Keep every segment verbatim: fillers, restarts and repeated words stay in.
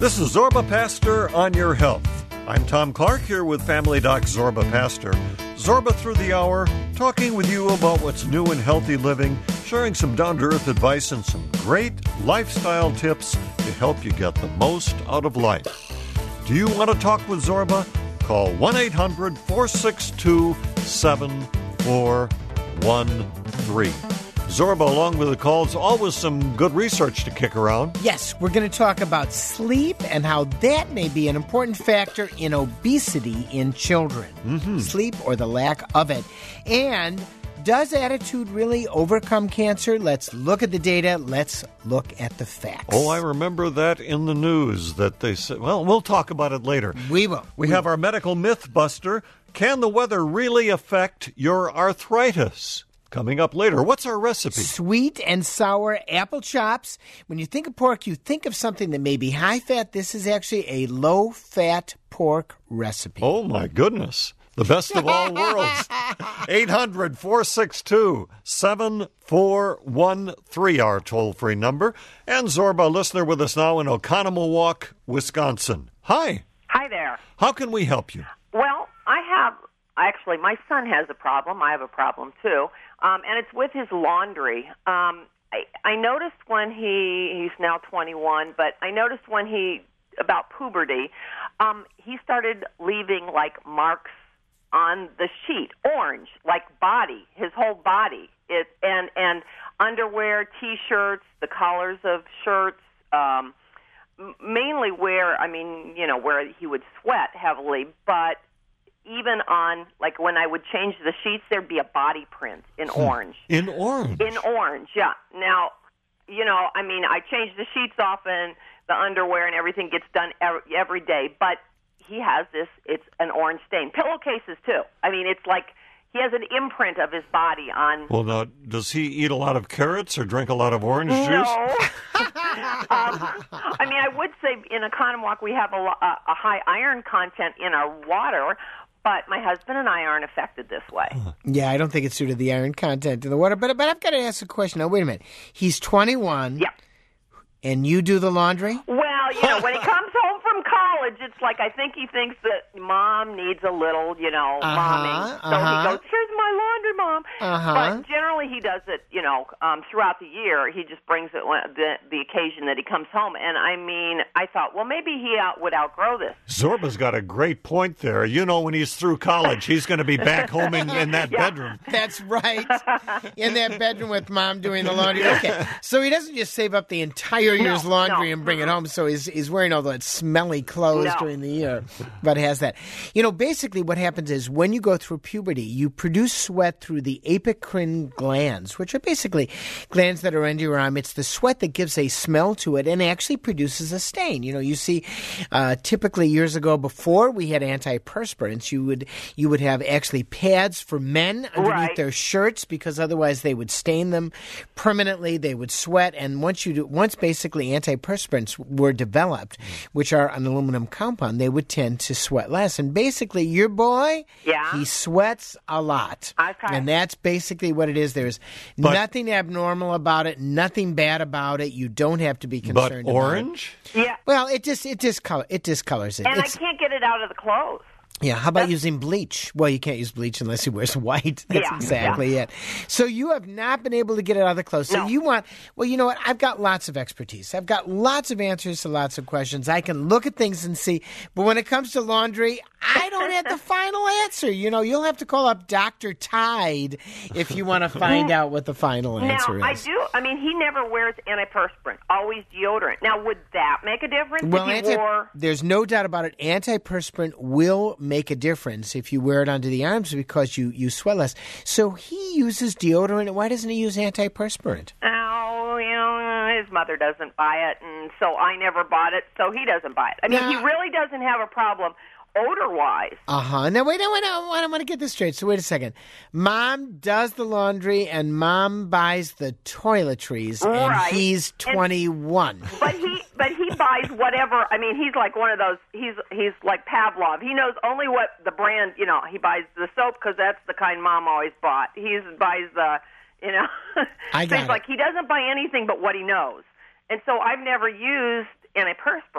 This is Zorba Pastor on your health. I'm Tom Clark here with Family Doc Zorba Pastor. Zorba through the hour, talking with you about what's new in healthy living, sharing some down-to-earth advice and some great lifestyle tips to help you get the most out of life. Do you want to talk with Zorba? Call one eight hundred four six two seven four one three. Zorba, along with the calls, always some good research to kick around. Yes, we're going to talk about sleep and how that may be an important factor in obesity in children. Mm-hmm. Sleep or the lack of it. And does attitude really overcome cancer? Let's look at the data. Let's look at the facts. Oh, I remember that in the news that they said, well, we'll talk about it later. We will. We, we have will. our medical myth buster. Can the weather really affect your arthritis? Coming up later. What's our recipe? Sweet and sour apple chops. When you think of pork, you think of something that may be high-fat. This is actually a low-fat pork recipe. Oh, my goodness. The best of all worlds. eight hundred four six two seven four one three, our toll-free number. And Zorba, listener with us now in Oconomowoc, Wisconsin. Hi. Hi there. How can we help you? Well, I have, actually, my son has a problem. I have a problem, too. Um, and it's with his laundry. Um, I, I noticed when he, he's now twenty-one, but I noticed when he, about puberty, um, he started leaving, like, marks on the sheet, orange, like body, his whole body. It, and, and underwear, T-shirts, the collars of shirts, um, mainly where, I mean, you know, where he would sweat heavily, but even on, like, when I would change the sheets, there'd be a body print in orange. In orange? In orange, yeah. Now, you know, I mean, I change the sheets often, the underwear and everything gets done every, every day, but he has this, it's an orange stain. Pillowcases, too. I mean, it's like he has an imprint of his body on... Well, now, does he eat a lot of carrots or drink a lot of orange juice? No. um, I mean, I would say in Oconomowoc we have a, a, a high iron content in our water, but my husband and I aren't affected this way. Yeah, I don't think it's due to the iron content in the water. But but I've got to ask a question. Now, wait a minute. He's twenty-one. Yeah. And you do the laundry? Well, you know, when he comes home from college, it's like I think he thinks that mom needs a little, you know, uh-huh, momming. So uh-huh. he goes, here's my laundry, Mom. Uh-huh. But generally he does it, you know, um, throughout the year. He just brings it when, the, the occasion that he comes home. And, I mean, I thought, well, maybe he out, would outgrow this. Zorba's got a great point there. You know, when he's through college, he's going to be back home in, in that Yeah. bedroom. That's right. In that bedroom with Mom doing the laundry. Okay. So he doesn't just save up the entire year's No, laundry no. and bring it home, so he's, he's wearing all that smelly clothes No. during the year, but has that. You know, basically what happens is when you go through puberty, you produce sweat through the apocrine glands, which are basically glands that are under your arm. It's the sweat that gives a smell to it and actually produces a stain. You know, you see, uh, typically years ago before we had antiperspirants, you would you would have actually pads for men underneath Right. their shirts because otherwise they would stain them permanently. They would sweat, and once you do, once basically antiperspirants were developed, which are an aluminum compound, they would tend to sweat less. And basically, your boy, Yeah. he sweats a lot. Okay. And that's basically what it is. There's But- nothing abnormal about it, nothing bad about it. You don't have to be But concerned about it. orange? Yeah. Well, it just it discolor it discolors it. And It's- I can't get it out of the clothes. yeah, how about using bleach? Well, you can't use bleach unless he wears white. That's Yeah, exactly it. So you have not been able to get it out of the clothes. So No. you want, well, you know what? I've got lots of expertise. I've got lots of answers to lots of questions. I can look at things and see. But when it comes to laundry, I don't have the final answer. You know, you'll have to call up Doctor Tide if you want to find out what the final answer Now, is. I do, I mean, he never wears antiperspirant, always deodorant. Now, would that make a difference Well, if he anti- wore... there's no doubt about it. Antiperspirant will make a difference if you wear it under the arms because you, you sweat less. So he uses deodorant. Why doesn't he use antiperspirant? Oh, you know, his mother doesn't buy it, and so I never bought it, so he doesn't buy it. I mean, Now- he really doesn't have a problem odor-wise. Uh-huh. Now, wait, wait, wait, I want to get this straight. So wait a second. Mom does the laundry, and Mom buys the toiletries, and Right. he's twenty-one. But he, but he buys whatever. I mean, he's like one of those. He's he's like Pavlov. He knows only what the brand. You know, he buys the soap because that's the kind Mom always bought. He buys the, you know, I got things it. like he doesn't buy anything but what he knows. And so I've never used antiperspirant.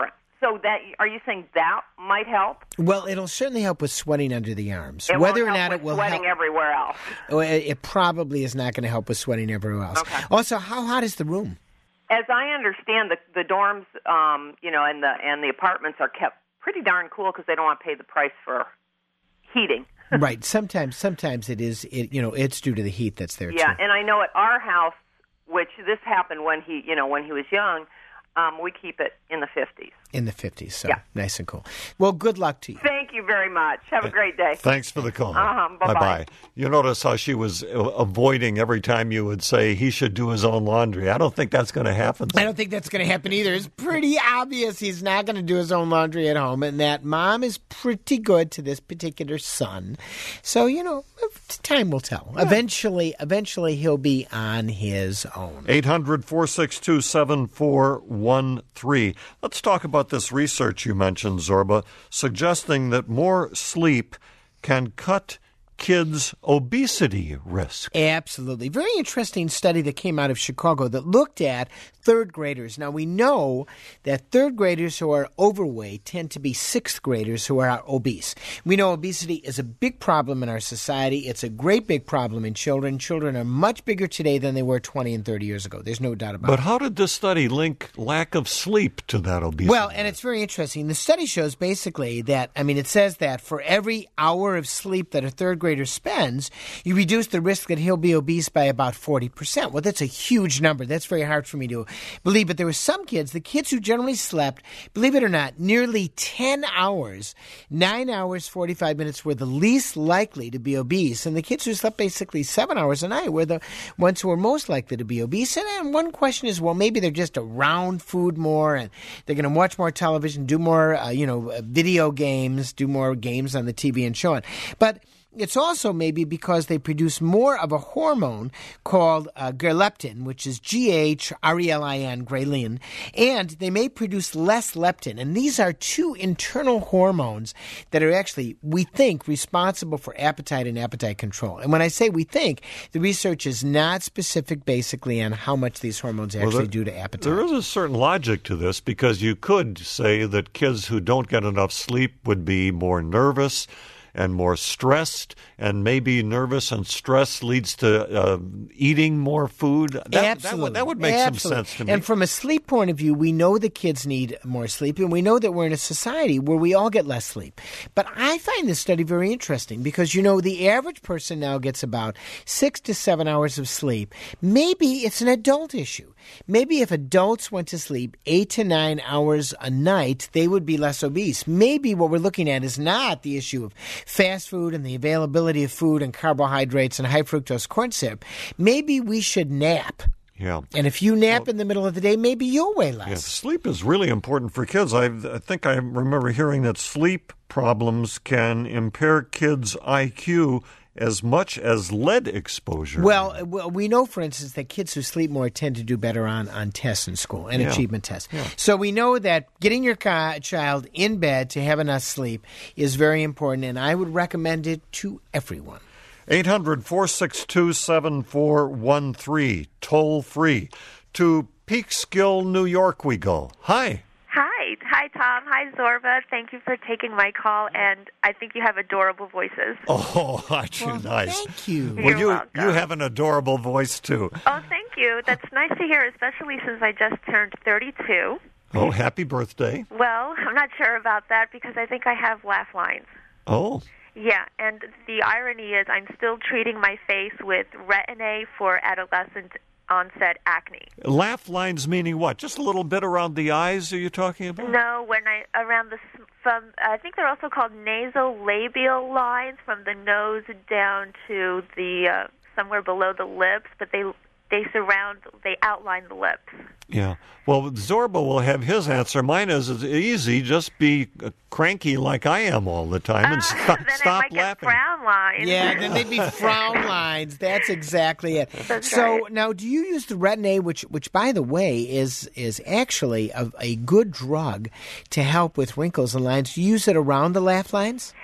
So that are you saying that might help? Well, it'll certainly help with sweating under the arms. It Whether or won't help not it with will sweating help everywhere else. Oh, It it probably is not going to help with sweating everywhere else. Okay. Also, how hot is the room? As I understand, the the dorms, um, you know, and the and the apartments are kept pretty darn cool because they don't want to pay the price for heating. Right. Sometimes, sometimes it is. It you know, it's due to the heat that's there Yeah, too. and I know at our house, which this happened when he, you know, when he was young, um, we keep it in the fifties. In the fifties, so Yeah. nice and cool. Well, good luck to you. Thank you very much. Have a great day. Thanks for the call. Uh-huh, bye-bye. Bye-bye. You notice how she was uh, avoiding every time you would say he should do his own laundry. I don't think that's going to happen. I don't think that's going to happen either. It's pretty obvious he's not going to do his own laundry at home, and that mom is pretty good to this particular son. So, you know, time will tell. Yeah. Eventually, eventually he'll be on his own. eight hundred, four six two, seven four one three. Let's talk about this research you mentioned, Zorba, suggesting that more sleep can cut kids' obesity risk. Absolutely. Very interesting study that came out of Chicago that looked at third graders. Now, we know that third graders who are overweight tend to be sixth graders who are obese. We know obesity is a big problem in our society. It's a great big problem in children. Children are much bigger today than they were twenty and thirty years ago. There's no doubt about But it. how did this study link lack of sleep to that obesity? Well, and it's very interesting. The study shows basically that, I mean, it says that for every hour of sleep that a third grader spends, you reduce the risk that he'll be obese by about forty percent. Well, that's a huge number. That's very hard for me to believe. But there were some kids, the kids who generally slept, believe it or not, nearly ten hours, nine hours, forty-five minutes were the least likely to be obese. And the kids who slept basically seven hours a night were the ones who were most likely to be obese. And, and one question is, well, maybe they're just around food more and they're going to watch more television, do more, uh, you know, video games, do more games on the T V and so on. But it's also maybe because they produce more of a hormone called uh, ghrelin, which is G H R E L I N, ghrelin, and they may produce less leptin. And these are two internal hormones that are actually, we think, responsible for appetite and appetite control. And when I say we think, the research is not specific basically on how much these hormones actually well, there, do to appetite. There is a certain logic to this because you could say that kids who don't get enough sleep would be more nervous and more stressed, and maybe nervous and stress leads to uh, eating more food. That, Absolutely. That would, that would make Absolutely. some sense to me. And from a sleep point of view, we know that kids need more sleep, and we know that we're in a society where we all get less sleep. But I find this study very interesting because, you know, the average person now gets about six to seven hours of sleep. Maybe it's an adult issue. Maybe if adults went to sleep eight to nine hours a night, they would be less obese. Maybe what we're looking at is not the issue of fast food and the availability of food and carbohydrates and high fructose corn syrup. Maybe we should nap. Yeah. And if you nap well, in the middle of the day, maybe you'll weigh less. Yeah, sleep is really important for kids. I, I think I remember hearing that sleep problems can impair kids' I Q as much as lead exposure. Well, well, we know, for instance, that kids who sleep more tend to do better on, on tests in school and yeah. achievement tests. Yeah. So we know that getting your ca- child in bed to have enough sleep is very important, and I would recommend it to everyone. eight hundred, four six two, seven four one three, toll free. To Peekskill, New York we go. Hi. Hi. Hi, Tom. Hi, Zorba. Thank you for taking my call, and I think you have adorable voices. Oh, aren't you well, nice? Thank you. You're well, you, welcome. you have an adorable voice, too. Oh, thank you. That's nice to hear, especially since I just turned thirty-two. Oh, happy birthday. Well, I'm not sure about that because I think I have laugh lines. Oh. Yeah, and the irony is I'm still treating my face with Retin-A for adolescent onset acne. Laugh lines meaning what? Just a little bit around the eyes are you talking about? No, when I around the from I think they're also called nasolabial lines from the nose down to the uh, somewhere below the lips, but they they surround they outline the lips. Yeah. Well, Zorba will have his answer. Mine is easy. Just be cranky like I am all the time and uh, stop, then stop I might laughing. Get frown lines. Yeah, then they'd be frown lines. That's exactly it. That's so right. now, do you use the Retin-A, which, which by the way, is is actually a, a good drug to help with wrinkles and lines? Do you use it around the laugh lines?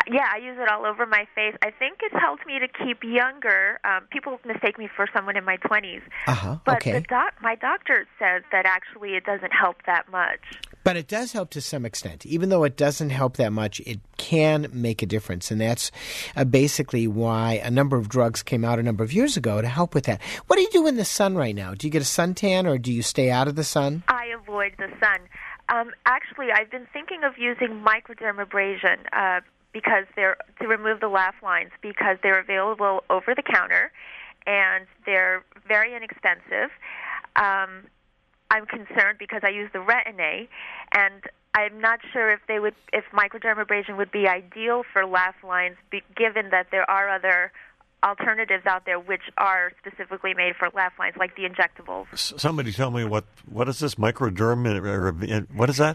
Yeah, I use it all over my face. I think it's helped me to keep younger. Um, people mistake me for someone in my twenties. Uh-huh, but okay. the doc- my doctor says that actually it doesn't help that much. But it does help to some extent. Even though it doesn't help that much, it can make a difference. And that's uh, basically why a number of drugs came out a number of years ago to help with that. What do you do in the sun right now? Do you get a suntan or do you stay out of the sun? I avoid the sun. Um, actually, I've been thinking of using microdermabrasion uh, because they're to remove the laugh lines because they're available over the counter and they're very inexpensive. Um, I'm concerned because I use the Retin-A, and I'm not sure if they would, if microdermabrasion would be ideal for laugh lines, be, given that there are other alternatives out there which are specifically made for laugh lines, like the injectables. Somebody tell me what what is this microderm? Or, what is that?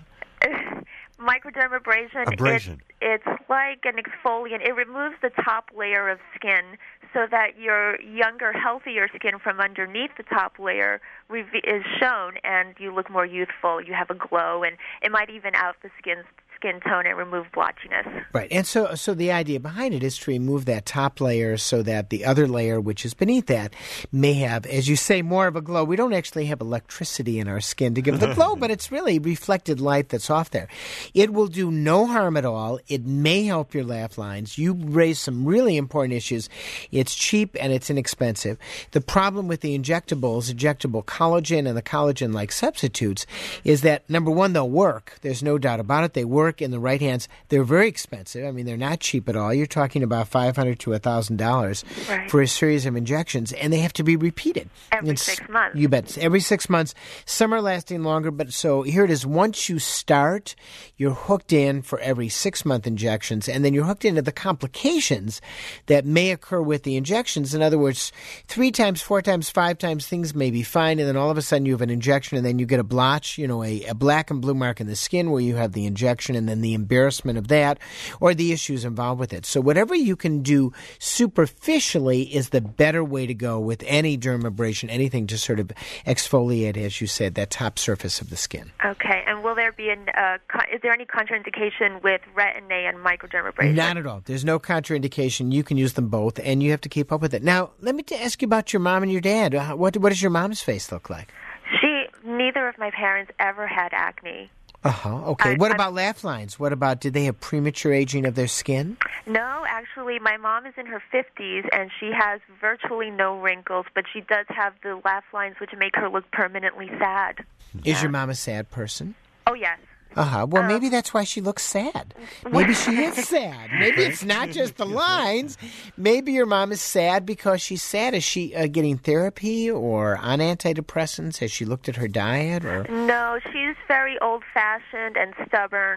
Microdermabrasion. Abrasion. It's, it's like an exfoliant. It removes the top layer of skin so that your younger, healthier skin from underneath the top layer re- is shown, and you look more youthful. You have a glow, and it might even out the skin's skin tone and remove blotchiness. Right. And so so the idea behind it is to remove that top layer so that the other layer, which is beneath that, may have, as you say, more of a glow. We don't actually have electricity in our skin to give the glow, but it's really reflected light that's off there. It will do no harm at all. It may help your laugh lines. You raise some really important issues. It's cheap and it's inexpensive. The problem with the injectables, injectable collagen and the collagen-like substitutes, is that, number one, they'll work. There's no doubt about it. They work in the right hands. They're very expensive. I mean, they're not cheap at all. You're talking about five hundred dollars to one thousand dollars right. for a series of injections, and they have to be repeated. Every and six months. You bet. Every six months. Some are lasting longer, but so here it is. Once you start, you're hooked in for every six-month injections, and then you're hooked into the complications that may occur with the injections. In other words, three times, four times, five times, things may be fine, and then all of a sudden you have an injection, and then you get a blotch, you know, a, a black and blue mark in the skin where you have the injection, and then the embarrassment of that or the issues involved with it. So whatever you can do superficially is the better way to go with any dermabrasion, anything to sort of exfoliate, as you said, that top surface of the skin. Okay, and will there be an, uh, co- is there any contraindication with Retin-A and microdermabrasion? Not at all. There's no contraindication. You can use them both, and you have to keep up with it. Now, let me t- ask you about your mom and your dad. Uh, What, what does your mom's face look like? She, neither of my parents ever had acne. Uh-huh. Okay. I- what I'm- about laugh lines? What about, did they have premature aging of their skin? No, actually, my mom is in her fifties, and she has virtually no wrinkles, but she does have the laugh lines, which make her look permanently sad. Is your mom a sad person? Oh, yes. Uh-huh. Well, Um, maybe that's why she looks sad. Maybe she is sad. Maybe it's not just the lines. Maybe your mom is sad because she's sad. Is she uh, getting therapy or on antidepressants? Has she looked at her diet? Or No, she's very old-fashioned and stubborn,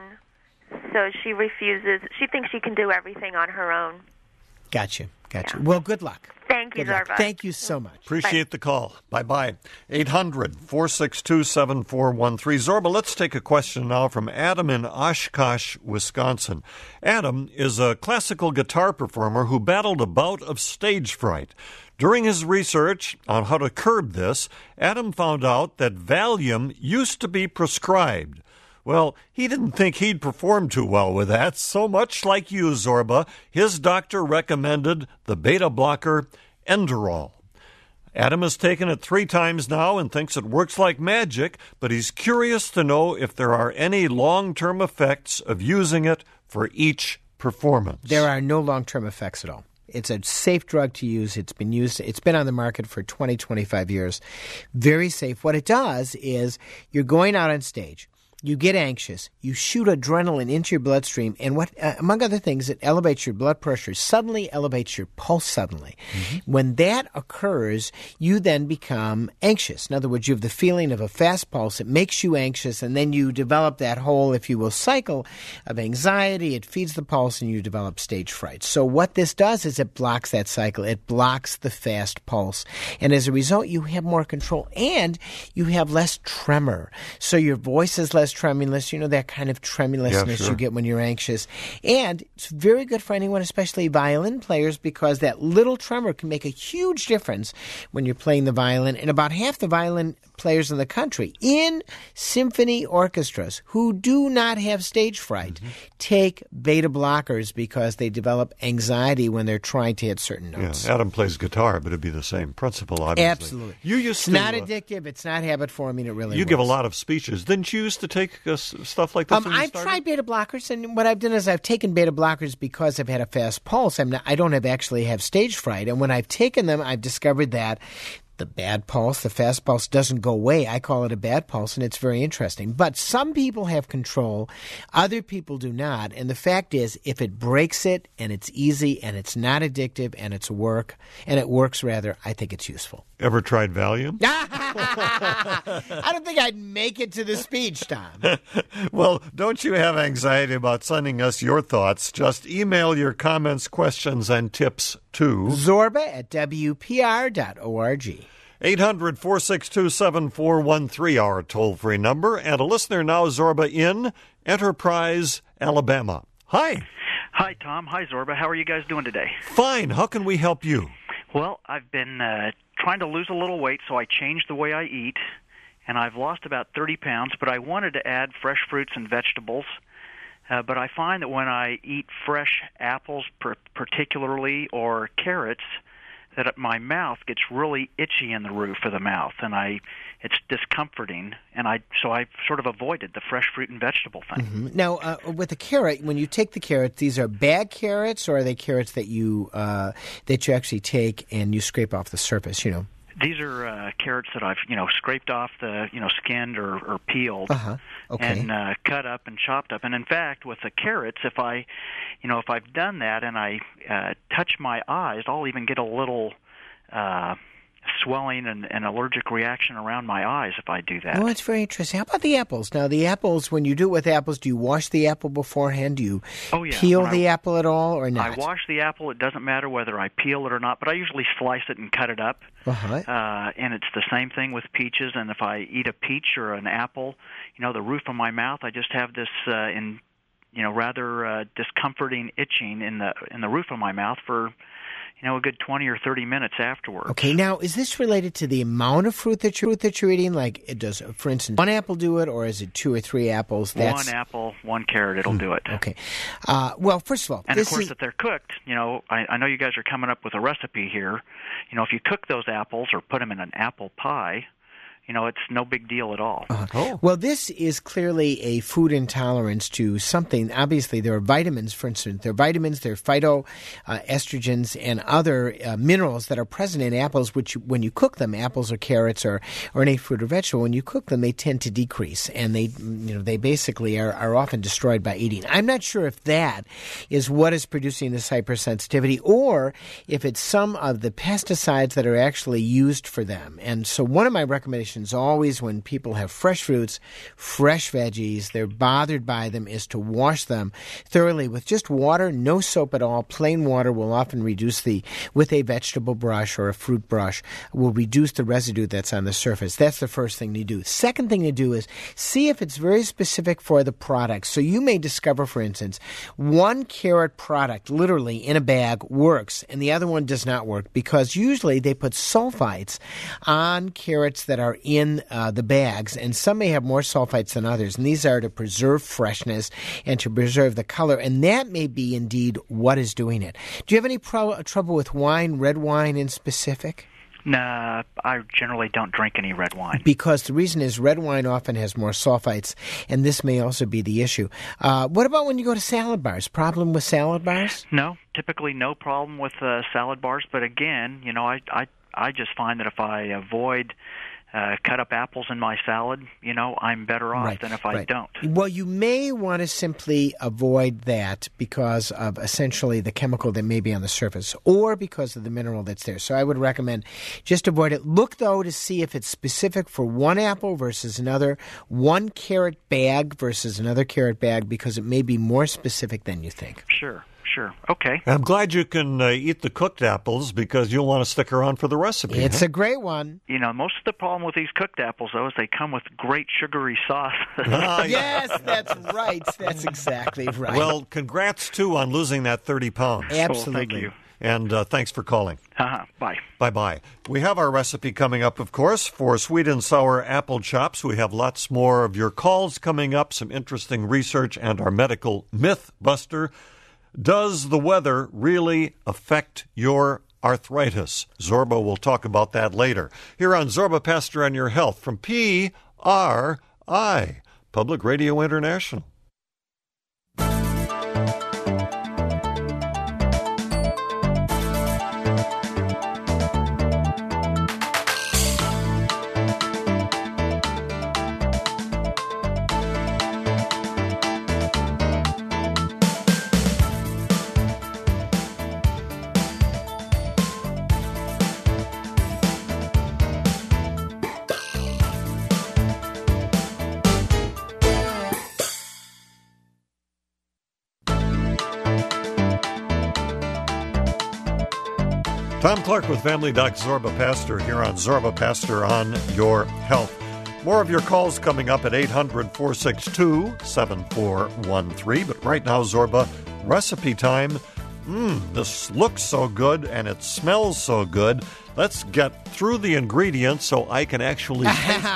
so she refuses. She thinks she can do everything on her own. Gotcha. Gotcha. Well, good luck. Thank you, Good luck. Zarba. Thank you so much. Appreciate the call. Bye-bye. eight hundred, four six two, seven four one three. Zorba, let's take a question now from Adam in Oshkosh, Wisconsin. Adam is a classical guitar performer who battled a bout of stage fright. During his research on how to curb this, Adam found out that Valium used to be prescribed. Well, he didn't think he'd perform too well with that, so much like you, Zorba, his doctor recommended the beta blocker Enderol. Adam has taken it three times now and thinks it works like magic, but he's curious to know if there are any long-term effects of using it for each performance. There are no long-term effects at all. It's a safe drug to use. It's been used. It's been on the market for twenty, twenty-five years. Very safe. What it does is you're going out on stage. You get anxious, you shoot adrenaline into your bloodstream, and what, uh, among other things, it elevates your blood pressure, suddenly elevates your pulse suddenly. Mm-hmm. When that occurs, you then become anxious. In other words, you have the feeling of a fast pulse. It makes you anxious, and then you develop that whole, if you will, cycle of anxiety. It feeds the pulse, and you develop stage fright. So what this does is it blocks that cycle. It blocks the fast pulse. And as a result, you have more control, and you have less tremor. So your voice is less tremulous, tremulous. You know, that kind of tremulousness Yeah, sure. you get when you're anxious. And it's very good for anyone, especially violin players, because that little tremor can make a huge difference when you're playing the violin. And about half the violin players in the country in symphony orchestras who do not have stage fright mm-hmm. take beta blockers because they develop anxiety when they're trying to hit certain notes. Yeah, Adam plays guitar, but it'd be the same principle, obviously. Absolutely. You used it's to, not uh, addictive. It's not habit forming. It really You works. give a lot of speeches. Didn't you used to take uh, s- stuff like this Um, when you I've started? tried beta blockers, and what I've done is I've taken beta blockers because I've had a fast pulse. I'm not, I don't have actually have stage fright, and when I've taken them, I've discovered that the bad pulse, the fast pulse, doesn't go away. I call it a bad pulse, and it's very interesting. But some people have control, other people do not. And the fact is, if it breaks it, and it's easy, and it's not addictive, and it's work, and it works rather, I think it's useful. Ever tried Valium? I don't think I'd make it to the speech, Tom. Well, don't you have anxiety about sending us your thoughts? Just email your comments, questions, and tips to Zorba at W P R dot org. eight hundred, four six two, seven four one three, our toll-free number, and a listener now, Zorba, in Enterprise, Alabama. Hi. Hi, Tom. Hi, Zorba. How are you guys doing today? Fine. How can we help you? Well, I've been uh, trying to lose a little weight, so I changed the way I eat, and I've lost about thirty pounds, but I wanted to add fresh fruits and vegetables. Uh, but I find that when I eat fresh apples per- particularly or carrots, that my mouth gets really itchy in the roof of the mouth, and I it's discomforting, and I so I sort of avoided the fresh fruit and vegetable thing. Mm-hmm. Now, uh, with the carrot, when you take the carrots, these are bag carrots, or are they carrots that you uh, that you actually take and you scrape off the surface? You know, these are uh, carrots that I've you know scraped off the you know skinned or, or peeled, uh-huh. okay. and uh, cut up and chopped up. And in fact, with the carrots, if I you know if I've done that and I uh, touch my eyes, I'll even get a little Uh, swelling and an allergic reaction around my eyes if I do that. Oh, it's very interesting. How about the apples? Now, the apples, when you do it with apples, do you wash the apple beforehand? Do you oh, yeah. peel When the I, apple at all or not? I wash the apple. It doesn't matter whether I peel it or not, but I usually slice it and cut it up. Uh-huh. Uh, and it's the same thing with peaches. And if I eat a peach or an apple, you know, the roof of my mouth, I just have this uh, in, you know, rather uh, discomforting itching in the in the roof of my mouth for you know, a good twenty or thirty minutes afterwards. Okay, now, is this related to the amount of fruit that you're, that you're eating? Like, it does, for instance, one apple do it, or is it two or three apples? That's... One apple, one carrot, it'll do it. Okay. Uh, well, first of all, and this of course, is... if they're cooked, you know, I, I know you guys are coming up with a recipe here. You know, if you cook those apples or put them in an apple pie, you know, it's no big deal at all. Uh, oh. Well, this is clearly a food intolerance to something. Obviously, there are vitamins, for instance. There are vitamins, there are phytoestrogens, uh, and other uh, minerals that are present in apples, which when you cook them, apples or carrots or, or any fruit or vegetable, when you cook them, they tend to decrease. And they, you know, they basically are, are often destroyed by eating. I'm not sure if that is what is producing this hypersensitivity or if it's some of the pesticides that are actually used for them. And so one of my recommendations always when people have fresh fruits, fresh veggies, they're bothered by them, is to wash them thoroughly with just water, no soap at all. Plain water will often reduce the, with a vegetable brush or a fruit brush, will reduce the residue that's on the surface. That's the first thing to do. Second thing to do is see if it's very specific for the product. So you may discover, for instance, one carrot product literally in a bag works and the other one does not work because usually they put sulfites on carrots that are in uh, the bags, and some may have more sulfites than others, and these are to preserve freshness and to preserve the color, and that may be indeed what is doing it. Do you have any pro- trouble with wine, red wine in specific? Nah, I generally don't drink any red wine. Because the reason is red wine often has more sulfites, and this may also be the issue. Uh, what about when you go to salad bars? Problem with salad bars? No, typically no problem with uh, salad bars, but again, you know, I, I, I just find that if I avoid Uh, cut up apples in my salad, you know, I'm better off right, than if I right. don't. Well, you may want to simply avoid that because of essentially the chemical that may be on the surface or because of the mineral that's there. So I would recommend just avoid it. Look, though, to see if it's specific for one apple versus another, one carrot bag versus another carrot bag, because it may be more specific than you think. Sure. sure. Okay. I'm glad you can uh, eat the cooked apples because you'll want to stick around for the recipe. It's huh? a great one. You know, most of the problem with these cooked apples, though, is they come with great sugary sauce. Ah, Yes, that's right. That's exactly right. Well, congrats, too, on losing that thirty pounds. Absolutely. Well, thank you. And uh, thanks for calling. Uh-huh. Bye. Bye-bye. We have our recipe coming up, of course, for sweet and sour apple chops. We have lots more of your calls coming up, some interesting research, and our medical myth buster. Does the weather really affect your arthritis? Zorba will talk about that later. Here on Zorba Pastor on Your Health from P R I, Public Radio International. Tom Clark with Family Doc Zorba Pastor here on Zorba Pastor on Your Health. More of your calls coming up at eight hundred, four six two, seven four one three. But right now, Zorba, recipe time. Mmm, this looks so good and it smells so good. Let's get through the ingredients so I can actually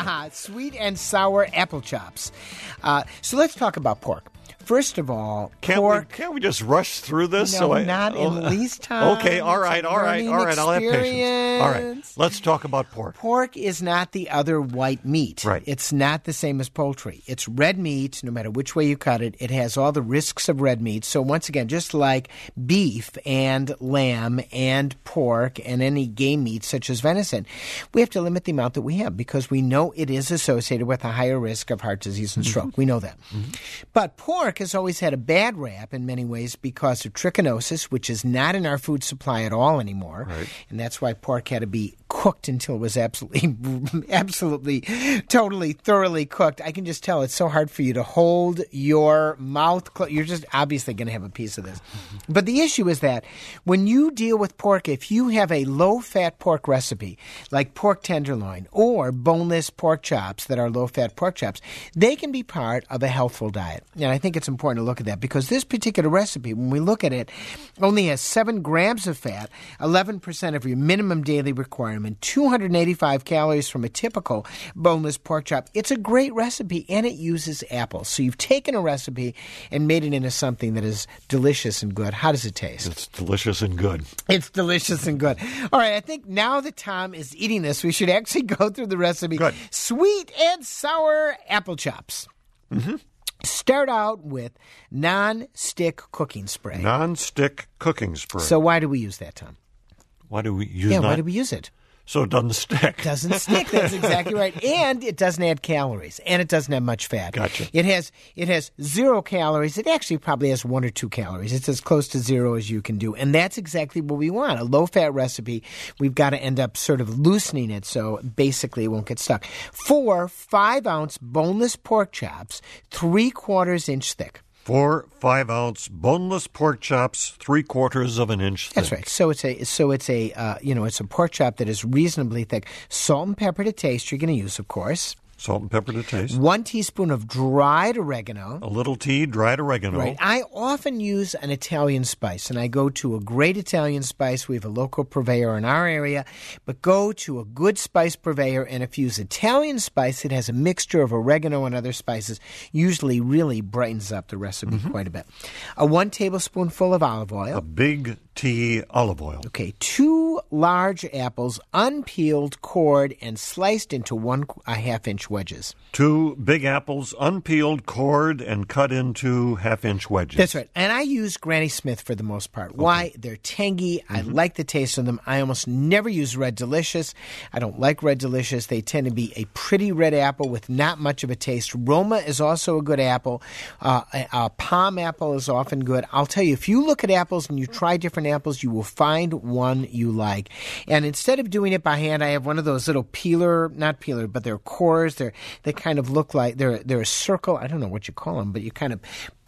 Sweet and sour apple chops. Uh, so let's talk about pork. First of all, can't pork. We, can't we just rush through this? No, so I, not oh, in least time. Okay, all right, all right, all right. I'll have patience. All right, experience. let's talk about pork. Pork is not the other white meat. Right. It's not the same as poultry. It's red meat, no matter which way you cut it. It has all the risks of red meat. So once again, just like beef and lamb and pork and any game meat such as venison, we have to limit the amount that we have because we know it is associated with a higher risk of heart disease and stroke. Mm-hmm. We know that. Mm-hmm. But pork has always had a bad rap in many ways because of trichinosis, which is not in our food supply at all anymore. Right. And that's why pork had to be cooked until it was absolutely, absolutely, totally, thoroughly cooked. I can just tell it's so hard for you to hold your mouth closed. You're just obviously going to have a piece of this. But the issue is that when you deal with pork, if you have a low-fat pork recipe, like pork tenderloin or boneless pork chops that are low-fat pork chops, they can be part of a healthful diet. And I think it's important to look at that because this particular recipe, when we look at it, only has seven grams of fat, eleven percent of your minimum daily requirement, two hundred eighty-five calories from a typical boneless pork chop. It's a great recipe, and it uses apples. So you've taken a recipe and made it into something that is delicious and good. How does it taste? It's delicious and good. It's delicious and good. All right, I think now that Tom is eating this, we should actually go through the recipe. Good. Sweet and sour apple chops. Mm-hmm. Start out with non-stick cooking spray. Non-stick cooking spray. So why do we use that, Tom? Why do we use Yeah, non- why do we use it? So it doesn't stick. Doesn't stick. That's exactly right. And it doesn't add calories. And it doesn't have much fat. Gotcha. It has it has zero calories. It actually probably has one or two calories. It's as close to zero as you can do. And that's exactly what we want. A low-fat recipe, we've got to end up sort of loosening it so basically it won't get stuck. Four five-ounce boneless pork chops, three-quarters inch thick. Four five-ounce boneless pork chops, three-quarters of an inch thick. That's right. So it's a so it's a uh, you know it's a pork chop that is reasonably thick. Salt and pepper to taste. You're going to use, of course. Salt and pepper to taste. One teaspoon of dried oregano. A little tea, dried oregano. Right. I often use an Italian spice, and I go to a great Italian spice. We have a local purveyor in our area, but go to a good spice purveyor, and if you use Italian spice, it has a mixture of oregano and other spices, usually really brightens up the recipe mm-hmm. quite a bit. A one tablespoonful of olive oil. A big tea olive oil. Okay. Two large apples, unpeeled, cored, and sliced into one a half inch wedges. Two big apples, unpeeled, cored, and cut into half-inch wedges. That's right. And I use Granny Smith for the most part. Okay. Why? They're tangy. Mm-hmm. I like the taste of them. I almost never use Red Delicious. I don't like Red Delicious. They tend to be a pretty red apple with not much of a taste. Roma is also a good apple. Uh, a, a palm apple is often good. I'll tell you, if you look at apples and you try different apples, you will find one you like. And instead of doing it by hand, I have one of those little peeler, not peeler, but they're cores. They're, they kind of look like, they're, they're a circle. I don't know what you call them, but you kind of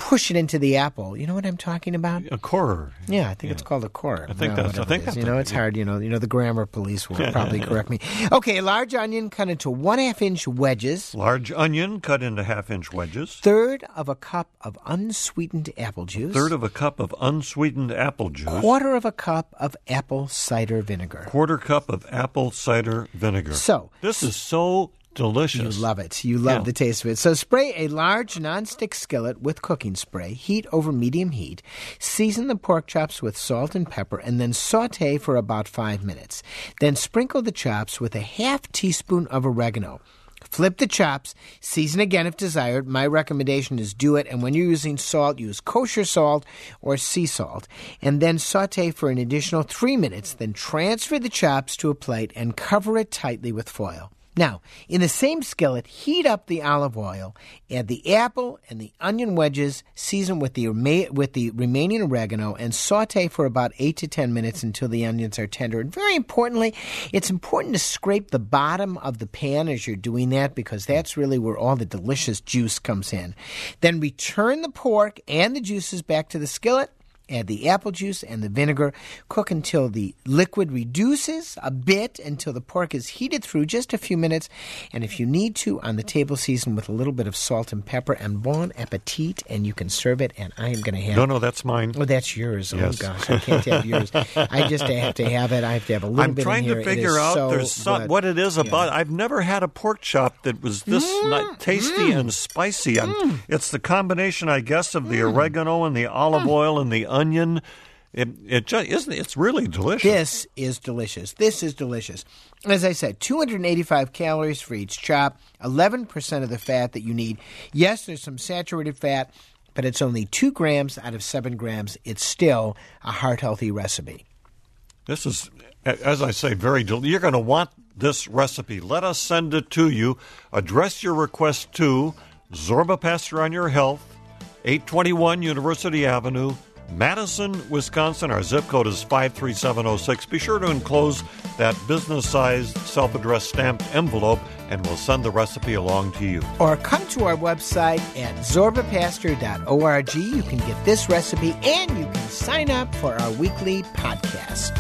push it into the apple. You know what I'm talking about? A corer. Yeah, I think Yeah. it's called a corer. I think Well, that's- I whatever think it is. that's You know, a- it's yeah. hard. You know, you know, the grammar police will probably correct me. Okay, a large onion cut into one half inch wedges. Large onion cut into half-inch wedges. Third of a cup of unsweetened apple juice. Third of a cup of unsweetened apple juice. Quarter of a cup of apple cider vinegar. Quarter cup of apple cider vinegar. So This is so delicious. you love it. You love Yeah. the taste of it. So spray a large nonstick skillet with cooking spray. Heat over medium heat. Season the pork chops with salt and pepper and then saute for about five minutes. Then sprinkle the chops with a half teaspoon of oregano. Flip the chops, season again if desired. My recommendation is do it, and when you're using salt, use kosher salt or sea salt, and then saute for an additional three minutes. Then transfer the chops to a plate and cover it tightly with foil. Now, in the same skillet, heat up the olive oil, add the apple and the onion wedges, season with the rema- with the remaining oregano, and saute for about eight to ten minutes until the onions are tender. And very importantly, it's important to scrape the bottom of the pan as you're doing that, because that's really where all the delicious juice comes in. Then return the pork and the juices back to the skillet. Add the apple juice and the vinegar. Cook until the liquid reduces a bit, until the pork is heated through just a few minutes. And if you need to, on the table, season with a little bit of salt and pepper. And bon appetit, and you can serve it. And I am going to have... No, no, that's mine. Oh, that's yours. Yes. Oh, gosh, I can't have yours. I just have to have it. I have to have a little I'm bit trying in here. to It figure is out so there's some, good. what it is Yeah. about. I've never had a pork chop that was this ni- tasty and spicy. I'm- It's the combination, I guess, of the oregano and the olive oil and the onion. It it just isn't. It's really delicious. This is delicious. This is delicious. As I said, two hundred eighty-five calories for each chop, eleven percent of the fat that you need. Yes, there's some saturated fat, but it's only two grams out of seven grams. It's still a heart-healthy recipe. This is, as I say, very del- You're going to want this recipe. Let us send it to you. Address your request to Zorba Pastor on Your Health, eight twenty-one University Avenue, Madison, Wisconsin. Our zip code is five three seven oh six. Be sure to enclose that business-sized, self-addressed stamped envelope, and we'll send the recipe along to you. Or come to our website at zorba pastor dot org. You can get this recipe, and you can sign up for our weekly podcast.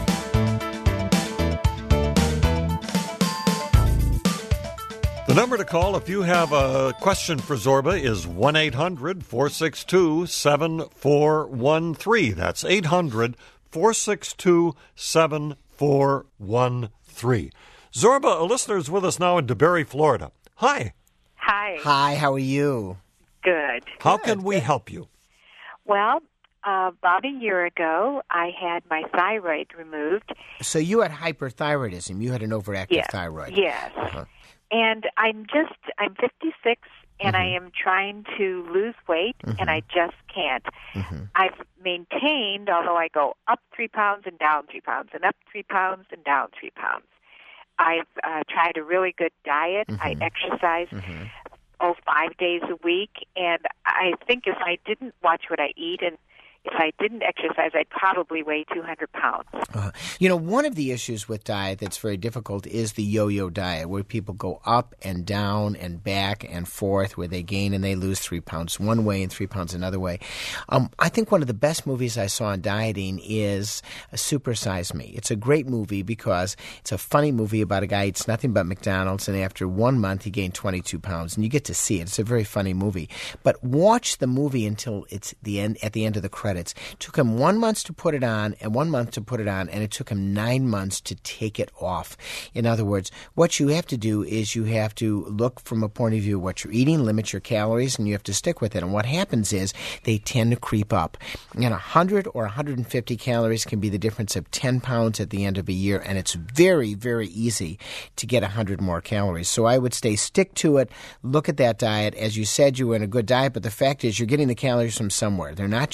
The number to call if you have a question for Zorba is one eight hundred four six two seven four one three. That's eight hundred four six two seven four one three. Zorba, a listener is with us now in DeBerry, Florida. Hi. Hi. Hi, how are you? Good. How can we help you? Well, uh, about a year ago, I had my thyroid removed. So you had hyperthyroidism. You had an overactive Yes. thyroid. Yes. Uh-huh. And I'm just, I'm fifty-six, and Mm-hmm. I am trying to lose weight, and I just can't. Mm-hmm. I've maintained, although I go up three pounds and down three pounds, and up three pounds and down three pounds. I've uh, tried a really good diet. I exercise Mm-hmm. oh, five days a week, and I think if I didn't watch what I eat and if I didn't exercise, I'd probably weigh two hundred pounds. Uh, you know, one of the issues with diet that's very difficult is the yo-yo diet, where people go up and down and back and forth, where they gain and they lose three pounds one way and three pounds another way. Um, I think one of the best movies I saw on dieting is Super Size Me. It's a great movie because it's a funny movie about a guy who eats nothing but McDonald's, and after one month he gained twenty-two pounds, and you get to see it. It's a very funny movie. But watch the movie until it's the end. At the end of the credits. It took him one month to put it on and one month to put it on, and it took him nine months to take it off. In other words, what you have to do is you have to look from a point of view of what you're eating, limit your calories, and you have to stick with it. And what happens is they tend to creep up. And one hundred or one hundred fifty calories can be the difference of ten pounds at the end of a year, and it's very, very easy to get one hundred more calories. So I would say stick to it. Look at that diet. As you said, you were in a good diet, but the fact is you're getting the calories from somewhere. They're not just coming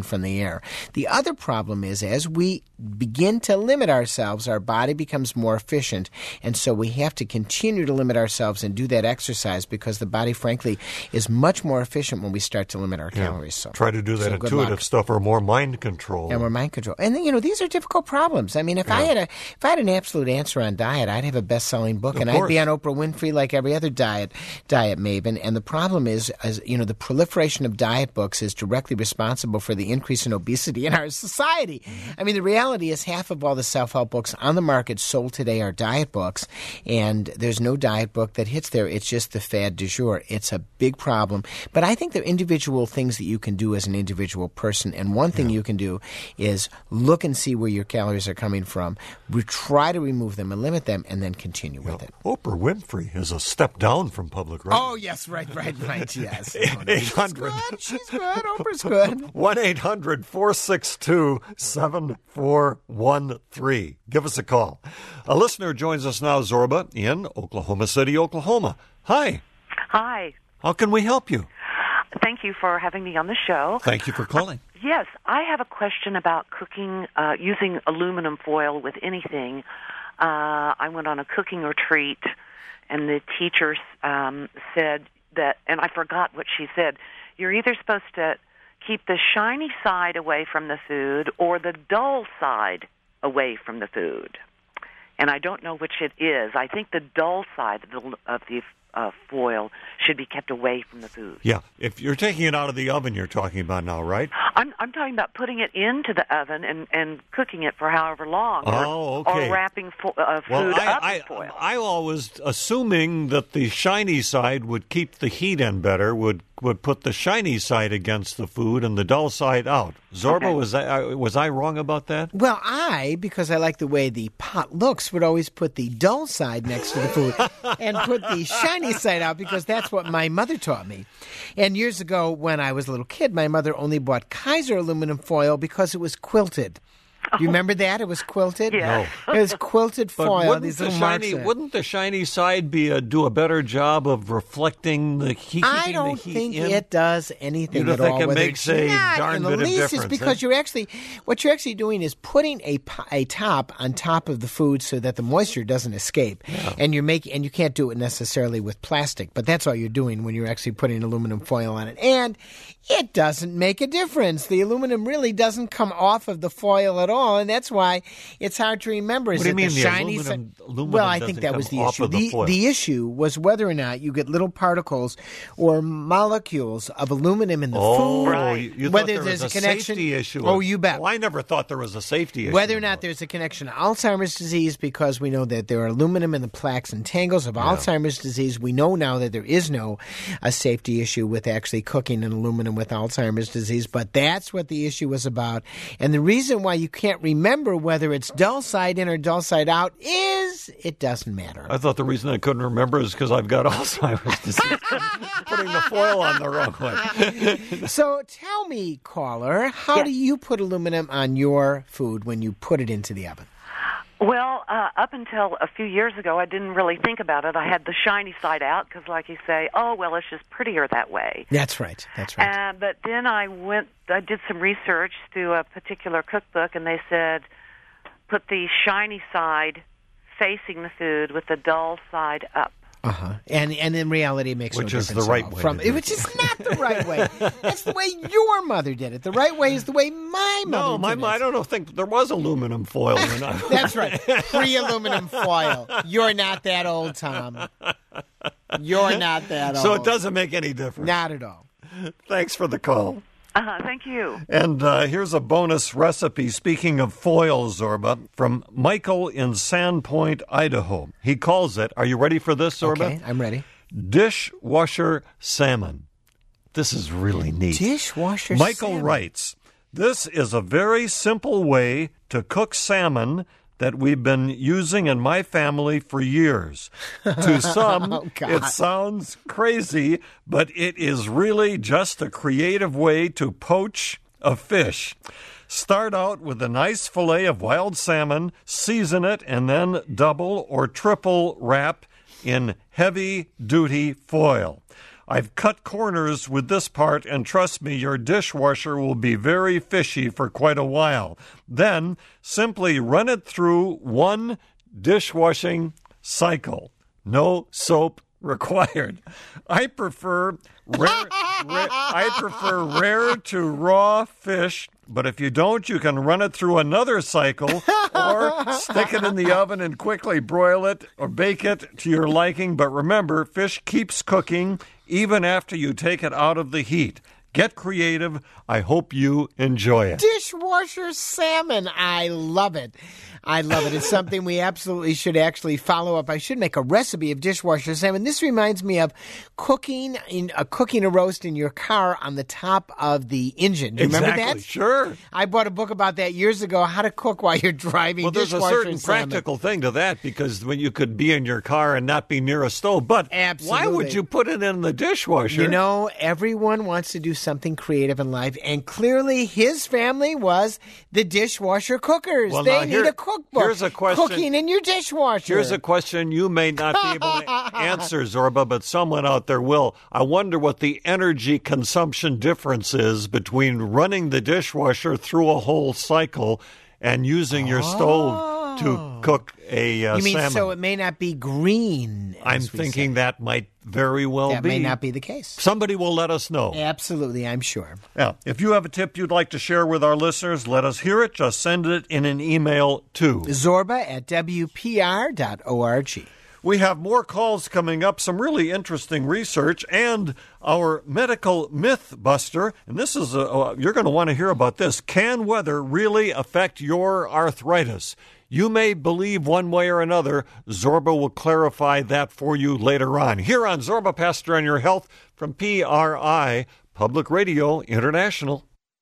from the air. The other problem is as we begin to limit ourselves, our body becomes more efficient, and so we have to continue to limit ourselves and do that exercise because the body, frankly, is much more efficient when we start to limit our Yeah. calories. So Try to do that so good intuitive luck. stuff or more mind control. And we're mind control. And then, you know, these are difficult problems. I mean, if I Yeah. had a if I had an absolute answer on diet, I'd have a best-selling book, Of and course. I'd be on Oprah Winfrey like every other diet diet maven. And the problem is, is, you know, the proliferation of diet books is directly responsible for the increase in obesity in our society. I mean, the reality is half of all the self-help books on the market sold today are diet books, and there's no diet book that hits there. It's just the fad du jour. It's a big problem. But I think there are individual things that you can do as an individual person, and one thing you can do is look and see where your calories are coming from. We try to remove them and limit them, and then continue with it. Oprah Winfrey is a step down from public radio. Oh, yes, right, right, right, yes. eight hundred Good, she's good. Oprah's good. one eight hundred four six two seven four one three. Give us a call. A listener joins us now, Zorba, in Oklahoma City, Oklahoma. Hi. Hi. How can we help you? Thank you for having me on the show. Thank you for calling. Yes, I have a question about cooking, uh, using aluminum foil with anything. Uh, I went on a cooking retreat, and the teacher um, said that, and I forgot what she said, you're either supposed to keep the shiny side away from the food or the dull side away from the food. And I don't know which it is. I think the dull side of the, of the uh, foil should be kept away from the food. Yeah, if you're taking it out of the oven, you're talking about now, right? I'm I'm talking about putting it into the oven and, and cooking it for however long. Or, Oh, okay. Or wrapping fo- uh, food Well, up I, in foil. I, I always assuming that the shiny side would keep the heat in better, would would put the shiny side against the food and the dull side out. Zorba, Okay. was I was I wrong about that? Well, I, because I like the way the pot looks, would always put the dull side next to the food and put the shiny side out because that's what my mother taught me. And years ago, when I was a little kid, my mother only bought Kaiser aluminum foil because it was quilted. Do you remember that? It was quilted? Yeah. No. It was quilted But foil. wouldn't These the little shiny marks in it. wouldn't the shiny side be a, do a better job of reflecting the heat? I keeping don't the heat think in? it does anything You don't at think all. it whether makes it's a not darn in the bit of least, difference, It's because eh? you're actually what you're actually doing is putting a po- a top on top of the food so that the moisture doesn't escape, and you're making and you can't do it necessarily with plastic, but that's all you're doing when you're actually putting aluminum foil on it, and it doesn't make a difference. The aluminum really doesn't come off of the foil at all, and that's why it's hard to remember. Is What do you it mean the the shiny aluminum- si- aluminum Well, I doesn't think that was come the off issue. of the foil? the issue was whether or not you get little particles or molecules of aluminum in the Oh, food. Right. you, you Whether thought there there's was a a connection- safety issue. Oh, you bet. Well, I never thought there was a safety issue. Whether or not about it. there's a connection to Alzheimer's disease, because we know that there are aluminum in the plaques and tangles of Alzheimer's disease. We know now that there is no a safety issue with actually cooking in aluminum with Alzheimer's disease, but that's what the issue was about. And the reason why you can't remember whether it's dull side in or dull side out is it doesn't matter. I thought the reason I couldn't remember is because I've got Alzheimer's disease. Putting the foil on the wrong way. So tell me, caller, how do you put aluminum on your food when you put it into the oven? Well, uh, up until a few years ago, I didn't really think about it. I had the shiny side out because, like you say, oh, well, it's just prettier that way. That's right. That's right. Uh, but then I went, I did some research through a particular cookbook, and they said put the shiny side facing the food with the dull side up. Uh-huh. And and in reality, it makes Which no is the difference right at all. way From, to do which it. is not the right way. That's the way your mother did it. The right way is the way my mother No, my, did I it. don't know, think there was aluminum foil in it. That's right. Pre-aluminum foil. You're not that old, Tom. You're not that old. So it doesn't make any difference. Not at all. Thanks for the call. Uh-huh, thank you. And uh, here's a bonus recipe, speaking of foil, Zorba, from Michael in Sandpoint, Idaho. He calls it, are you ready for this, Zorba? Okay, I'm ready. Dishwasher salmon. This is really neat. Dishwasher Michael salmon. writes, this is a very simple way to cook salmon that we've been using in my family for years. To some, Oh, God. it sounds crazy, but it is really just a creative way to poach a fish. Start out with a nice fillet of wild salmon, season it, and then double or triple wrap in heavy-duty foil. I've cut corners with this part, and trust me, your dishwasher will be very fishy for quite a while. Then simply run it through one dishwashing cycle. No soap required. I prefer rare, rare I prefer rare to raw fish, but if you don't, you can run it through another cycle or stick it in the oven and quickly broil it or bake it to your liking. But remember, fish keeps cooking even after you take it out of the heat. Get creative. I hope you enjoy it. Dishwasher salmon. I love it. I love it. It's something we absolutely should actually follow up. I should make a recipe of dishwasher salmon. This reminds me of cooking in uh, cooking a roast in your car on the top of the engine. Do you exactly. remember that? Sure. I bought a book about that years ago, how to cook while you're driving. Well, there's a certain salmon. practical thing to that, because when you could be in your car and not be near a stove. But Absolutely. Why would you put it in the dishwasher? You know, everyone wants to do something creative in life, and clearly his family was the dishwasher cookers. Well, they now need here- a cookbook. here's a question. Cooking in your dishwasher. Here's a question you may not be able to answer, Zorba, but someone out there will. I wonder what the energy consumption difference is between running the dishwasher through a whole cycle and using your Oh. stove to cook a uh, You mean salmon. so it may not be green? I'm as we thinking say. that might very well that be. may not be the case. Somebody will let us know. Absolutely, I'm sure. Now, if you have a tip you'd like to share with our listeners, let us hear it. Just send it in an email to Zorba at W P R dot org. We have more calls coming up, some really interesting research, and our medical myth buster. And this is, a, uh, you're going to want to hear about this. Can weather really affect your arthritis? You may believe one way or another. Zorba will clarify that for you later on. Here on Zorba Pastor on Your Health from P R I, Public Radio International.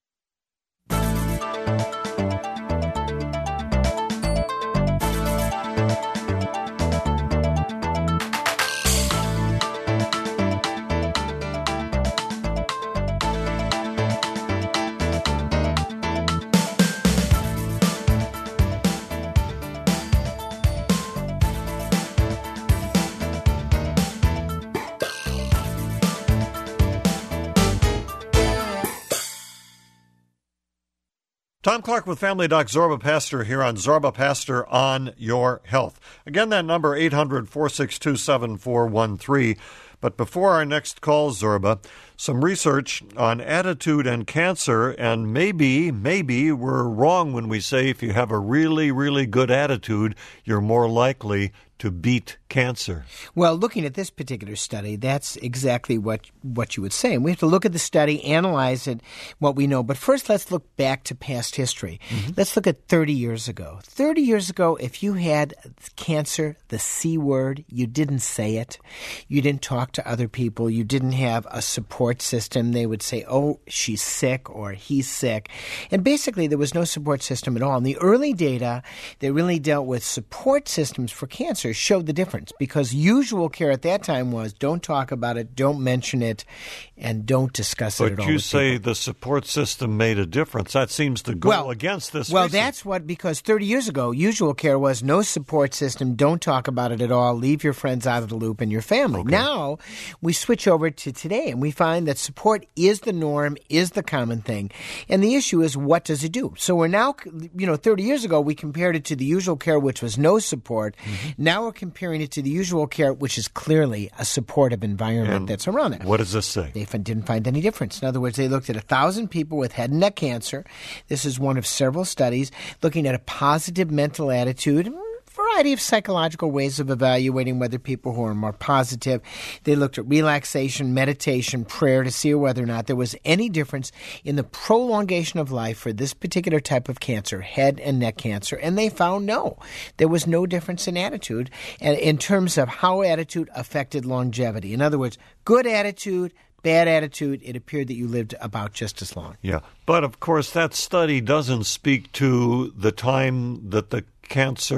Tom Clark with Family Doc Zorba Pastor here on Zorba Pastor on Your Health. Again, that number, eight hundred, four six two, seven four one three. But before our next call, Zorba, some research on attitude and cancer, and maybe, maybe we're wrong when we say if you have a really, really good attitude, you're more likely to beat cancer. Well, looking at this particular study, that's exactly what, what you would say. And we have to look at the study, analyze it, what we know. But first, let's look back to past history. Mm-hmm. Let's look at thirty years ago. thirty years ago, if you had cancer, the C word, you didn't say it. You didn't talk to other people. You didn't have a support system. They would say, oh, she's sick or he's sick. And basically, there was no support system at all. And the early data that really dealt with support systems for cancer showed the difference, because usual care at that time was don't talk about it, don't mention it, and don't discuss but it at all. But you with say people. the support system made a difference. That seems to go well, against this. Well, research. That's what, because thirty years ago, usual care was no support system, don't talk about it at all, leave your friends out of the loop and your family. Okay. Now, we switch over to today, and we find that support is the norm, is the common thing. And the issue is, what does it do? So we're now, you know, thirty years ago, we compared it to the usual care, which was no support. Mm-hmm. Now we're comparing it to the usual care, which is clearly a supportive environment and that's around it. What does this say? They f- didn't find any difference. In other words, they looked at one thousand people with head and neck cancer. This is one of several studies looking at a positive mental attitude, variety of psychological ways of evaluating whether people who are more positive. They looked at relaxation, meditation, prayer to see whether or not there was any difference in the prolongation of life for this particular type of cancer, head and neck cancer, and they found no. There was no difference in attitude and in terms of how attitude affected longevity. In other words, good attitude, bad attitude, it appeared that you lived about just as long. Yeah, but of course that study doesn't speak to the time that the cancer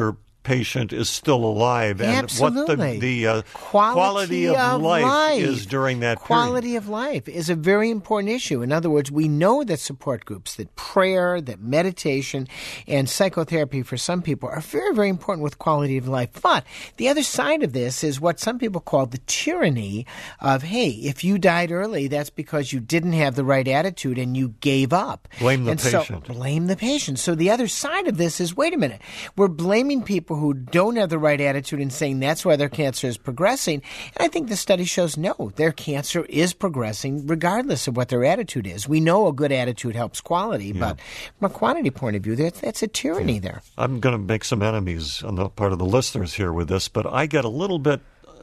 patient is still alive and Absolutely. what the, the uh, quality, quality of, of life, life is during that quality period. of life is a very important issue. In other words, we know that support groups, that prayer, that meditation, and psychotherapy for some people are very, very important with quality of life. But the other side of this is what some people call the tyranny of, hey, if you died early, that's because you didn't have the right attitude and you gave up. Blame the and patient. So, blame the patient. So the other side of this is, wait a minute, we're blaming people who don't have the right attitude and saying that's why their cancer is progressing. And I think the study shows no, their cancer is progressing regardless of what their attitude is. We know a good attitude helps quality, Yeah. but from a quantity point of view, that's, that's a tyranny Yeah. there. I'm going to make some enemies on the part of the listeners here with this, but I get a little bit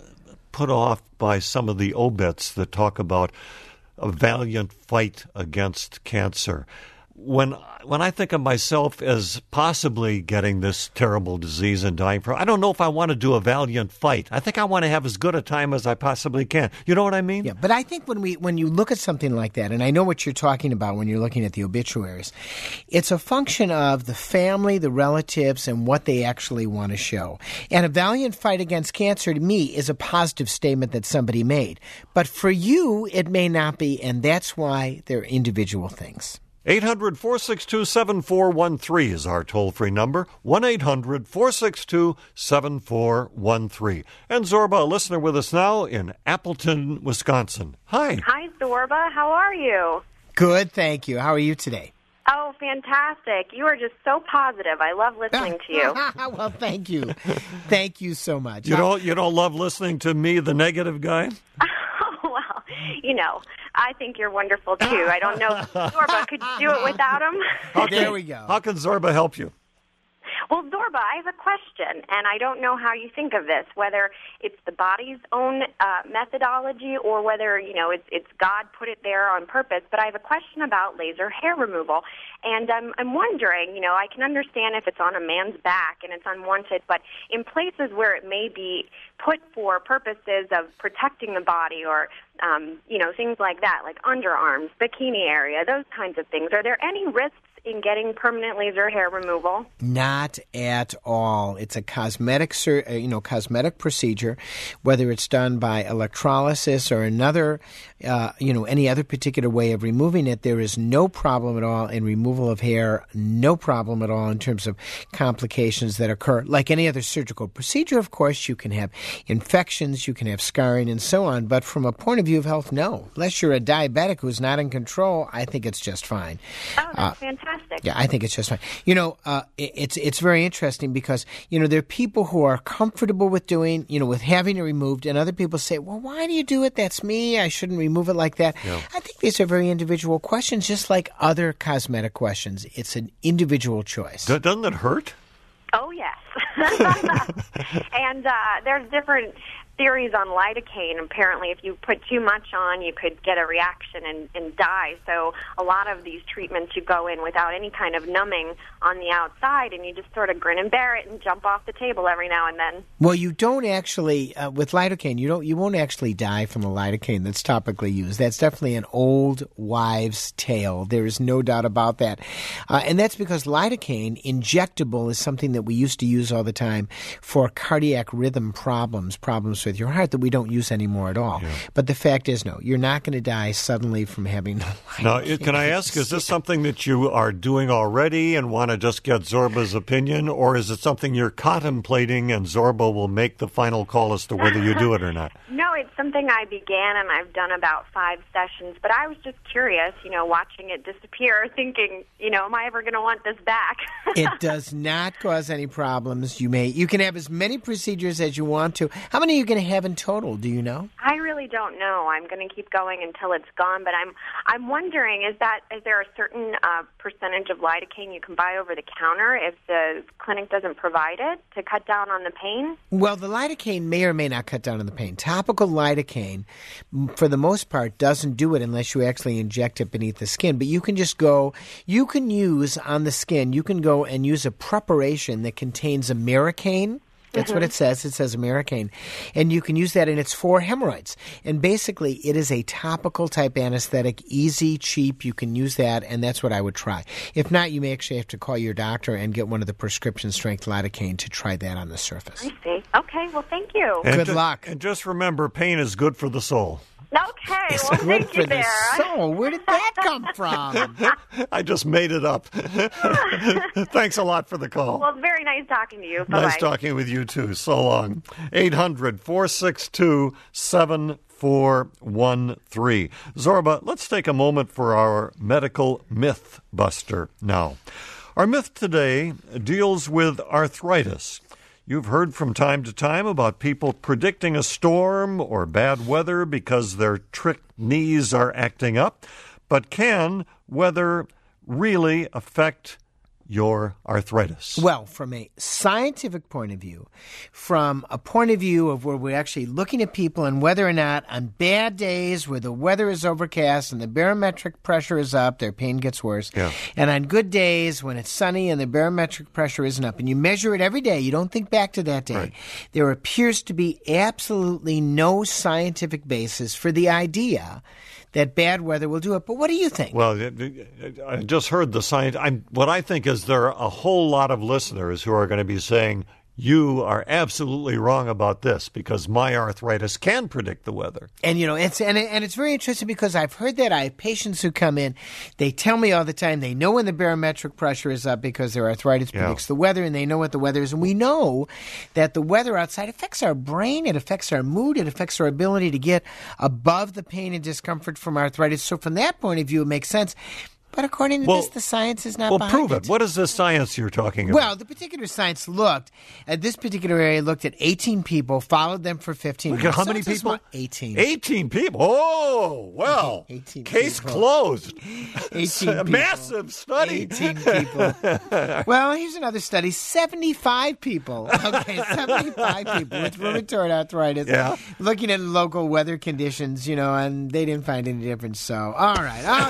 put off by some of the obits that talk about a valiant fight against cancer. When when I think of myself as possibly getting this terrible disease and dying from, I don't know if I want to do a valiant fight. I think I want to have as good a time as I possibly can. You know what I mean? Yeah, but I think when we when you look at something like that, and I know what you're talking about when you're looking at the obituaries, it's a function of the family, the relatives, and what they actually want to show. And a valiant fight against cancer to me is a positive statement that somebody made. But for you, it may not be, and that's why they're individual things. eight hundred, four six two, seven four one three is our toll-free number, one eight hundred, four six two, seven four one three. And Zorba, a listener with us now in Appleton, Wisconsin. Hi. Hi, Zorba. How are you? Good, thank you. How are you today? Oh, fantastic. You are just so positive. I love listening to you. Well, thank you. Thank you so much. You don't, you don't love listening to me, the negative guy? Oh, well, you know, I think you're wonderful, too. I don't know, Zorba, could you do it without him? How There can, we go. How can Zorba help you? Well, Zorba, I have a question, and I don't know how you think of this, whether it's the body's own uh, methodology or whether, you know, it's, it's God put it there on purpose, but I have a question about laser hair removal. And I'm, I'm wondering, you know, I can understand if it's on a man's back and it's unwanted, but in places where it may be put for purposes of protecting the body or, um, you know, things like that, like underarms, bikini area, those kinds of things, are there any risks in getting permanent laser hair removal? Not at all. It's a cosmetic, sur- uh, you know, cosmetic procedure, whether it's done by electrolysis or another, uh, you know, any other particular way of removing it. There is no problem at all in removal of hair. No problem at all in terms of complications that occur. Like any other surgical procedure, of course, you can have infections, you can have scarring, and so on. But from a point of view of health, no. Unless you're a diabetic who's not in control, I think it's just fine. Oh, that's Uh, fantastic. Yeah, I think it's just fine. You know, uh, it, it's it's very interesting because, you know, there are people who are comfortable with doing, you know, with having it removed, and other people say, well, why do you do it? That's me. I shouldn't remove it like that. Yeah. I think these are very individual questions, just like other cosmetic questions. It's an individual choice. Do- doesn't it hurt? Oh, yes. And uh, there's different theories on lidocaine. Apparently, if you put too much on, you could get a reaction and, and die. So a lot of these treatments, you go in without any kind of numbing on the outside, and you just sort of grin and bear it and jump off the table every now and then. Well, you don't actually, uh, with lidocaine, you don't, you won't actually die from a lidocaine that's topically used. That's definitely an old wives' tale. There is no doubt about that. Uh, and that's because lidocaine, injectable, is something that we used to use all the time for cardiac rhythm problems, problems with your heart that we don't use anymore at all. Yeah. But the fact is, no, you're not going to die suddenly from having lidocaine. Now, it- can I ask, is this something that you are doing already and want to just get Zorba's opinion, or is it something you're contemplating and Zorba will make the final call as to whether you do it or not? No, it's something I began, and I've done about five sessions. But I was just curious, you know, watching it disappear, thinking, you know, am I ever going to want this back? It does not cause any problems. You may, you can have as many procedures as you want to. How many are you going to have in total? Do you know? I really don't know. I'm going to keep going until it's gone. But I'm, I'm wondering, is that is there a certain uh, percentage of lidocaine you can buy over the counter if the clinic doesn't provide it to cut down on the pain? Well, the lidocaine may or may not cut down on the pain. Topical lidocaine, m- for the most part, doesn't do it unless you actually inject it beneath the skin. But you can just go, you can use on the skin, you can go and use a preparation that contains Americaine. That's Mhm. what it says. It says Americain. And you can use that, and it's for hemorrhoids. And basically, it is a topical type anesthetic, easy, cheap. You can use that, and that's what I would try. If not, you may actually have to call your doctor and get one of the prescription strength lidocaine to try that on the surface. I see. Okay, well, thank you. And Good ju- luck. And just remember, pain is good for the soul. Okay, It's well, good thank for you the there. soul. Where did that come from? I just made it up. Thanks a lot for the call. Well, very nice talking to you. Bye-bye. Nice talking with you, too. So long. eight hundred, four six two, seven four one three. Zorba, let's take a moment for our medical myth buster now. Our myth today deals with arthritis. You've heard from time to time about people predicting a storm or bad weather because their tricked knees are acting up. But can weather really affect your arthritis? Well, from a scientific point of view, from a point of view of where we're actually looking at people and whether or not on bad days where the weather is overcast and the barometric pressure is up, their pain gets worse. Yeah. And on good days when it's sunny and the barometric pressure isn't up, and you measure it every day, you don't think back to that day, Right. there appears to be absolutely no scientific basis for the idea that bad weather will do it. But what do you think? Well, I just heard the science. I'm, what I think is there are a whole lot of listeners who are going to be saying, you are absolutely wrong about this because my arthritis can predict the weather. And, you know, it's and, it, and it's very interesting because I've heard that. I have patients who come in. They tell me all the time they know when the barometric pressure is up because their arthritis Yeah. predicts the weather, and they know what the weather is. And we know that the weather outside affects our brain. It affects our mood. It affects our ability to get above the pain and discomfort from arthritis. So from that point of view, it makes sense. But according to Well- this, the science is not Well, behind prove it. it. What is this science you're talking about? Well, the particular science looked at this particular area, looked at eighteen people, followed them for fifteen Look at minutes. how So many it's a people? small- eighteen. eighteen people. Oh, well. eighteen Case people. closed. eighteen A people. massive study. eighteen people. Well, here's another study. seventy-five people. Okay, seventy-five people with rheumatoid arthritis. Yeah. Looking at local weather conditions, you know, and they didn't find any difference. So, all right.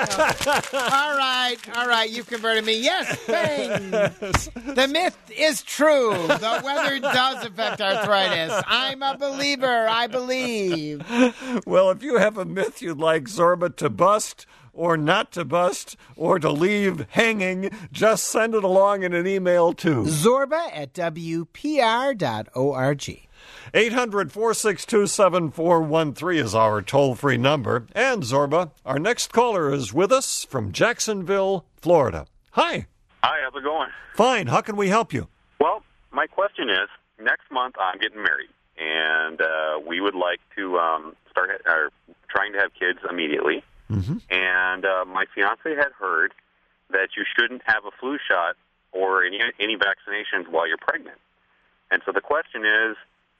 Okay. All right. All right. You've converted me. Yes, bang. The myth is true. The weather does affect arthritis. I'm a believer. I believe. Well, if you have a myth you'd like Zorba to bust or not to bust or to leave hanging, just send it along in an email to Zorba at W P R dot org. eight hundred, four six two, seven four one three is our toll-free number. And, Zorba, our next caller is with us from Jacksonville, Florida. Hi. Hi, how's it going? Fine. How can we help you? Well, my question is, next month I'm getting married, and uh, we would like to um, start uh, trying to have kids immediately. Mm-hmm. And uh, my fiance had heard that you shouldn't have a flu shot or any any vaccinations while you're pregnant. And so the question is,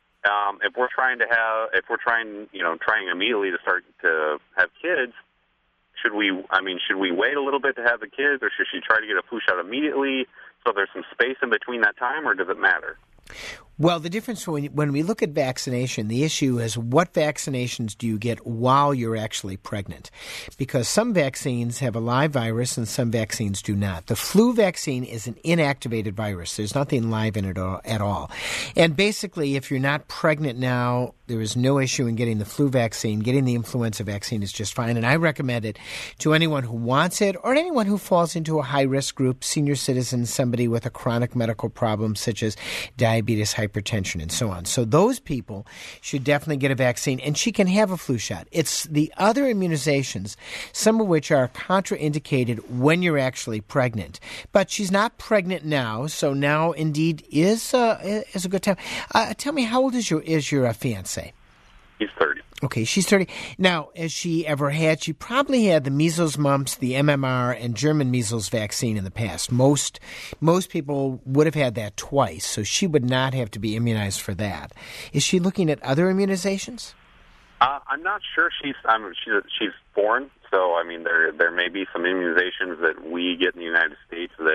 um, if we're trying to have, if we're trying, you know, trying immediately to start to have kids, should we? I mean, should we wait a little bit to have the kids, or should she try to get a flu shot immediately so there's some space in between that time, or does it matter? Well, the difference when, when we look at vaccination, the issue is what vaccinations do you get while you're actually pregnant? Because some vaccines have a live virus and some vaccines do not. The flu vaccine is an inactivated virus. There's nothing live in it at all. And basically, if you're not pregnant now, there is no issue in getting the flu vaccine. Getting the influenza vaccine is just fine. And I recommend it to anyone who wants it or anyone who falls into a high-risk group, senior citizens, somebody with a chronic medical problem such as diabetes, hypertension, and so on. So those people should definitely get a vaccine, and she can have a flu shot. It's the other immunizations, some of which are contraindicated when you're actually pregnant. But she's not pregnant now, so now indeed is uh, is a good time. Uh, tell me, how old is your is your uh, fiance? He's thirty. Okay, she's thirty. Now, has she ever had, she probably had the measles, mumps, the M M R, and German measles vaccine in the past. Most most people would have had that twice, so she would not have to be immunized for that. Is she looking at other immunizations? Uh, I'm not sure. She's I'm, she's she's foreign, so I mean there there may be some immunizations that we get in the United States that